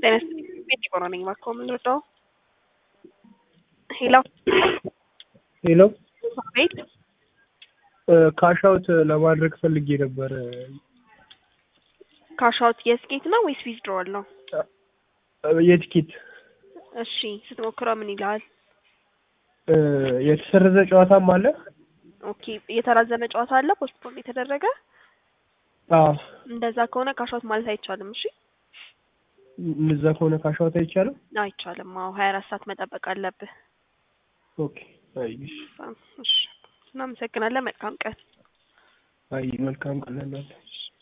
Dennis, ቤት ኢኮኖሚክ ማኮ የምንወጣው ሄሎ ሄሎ ቤት ካሽ አውት ለማድረግ ፈልጌ ነበር። ካሻውት የስኬት ነው ወይስ ዊዝድሮዋል ነው? የትኬት እሺ ስትሞክረው ምን ይላል? የተሰረዘ ጨዋታም አለ። ኦኬ የተራዘመ ጨዋታ አለ ፖስትፖን የተደረገ? አዎ እንደዛ ከሆነ ካሻውት ማለት አይቻልም። እሺ እንደዛ ከሆነ ካሽ አውት አይቻልም። አይቻልም። አዎ 24 ሰዓት መጠበቅ አለብህ። ኦኬ አይሽ እሺ እናመሰግናለን። መልካም ቀን። አይ መልካም ቀን ለእናንተ።